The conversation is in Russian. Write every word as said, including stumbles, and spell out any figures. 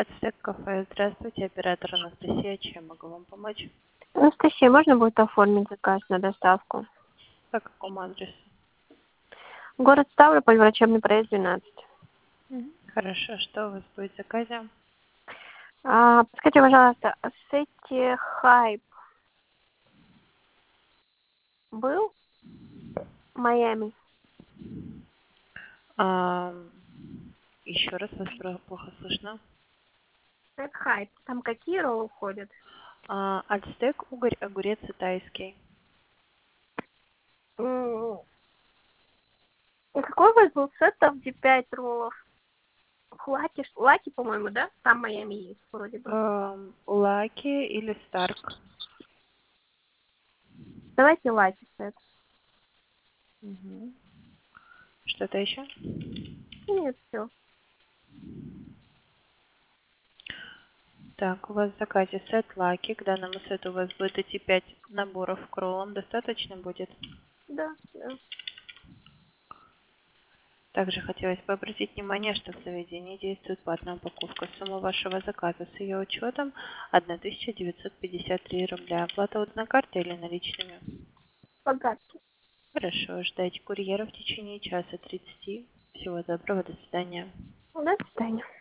Ацтек кафе. Здравствуйте, оператор Анастасия. Чем могу вам помочь? Анастасия, можно будет оформить заказ на доставку? По какому адресу? Город Ставрополь, врачебный проезд двенадцать. Мгм. Хорошо, что у вас будет в заказе? А, подскажите, пожалуйста, Сети Хайп был в Майами? А, еще раз вас про- плохо слышно. Сет Хайп. Там какие роллы входят? А, ацтек, угорь, огурец и тайский. М, и какой у вас был сет, там где пять роллов? Лаки, Лаки, по-моему, да? Там в Майами есть вроде бы. Ам, Лаки или Старк? Давайте Лаки сет. Мгм. Что-то еще? Нет, все. Так, у вас в заказе сет Лаки. К данному сету у вас будет идти пять наборов к роллам. Достаточно будет? Да, да. Также хотелось бы обратить внимание, что в заведении действует платная упаковка. Сумма вашего заказа с ее учетом тысяча девятьсот пятьдесят три рубля. Оплата вот на карте или наличными? Погадки. Хорошо, ждайте курьера в течение часа тридцати. Всего доброго, до свидания. До свидания.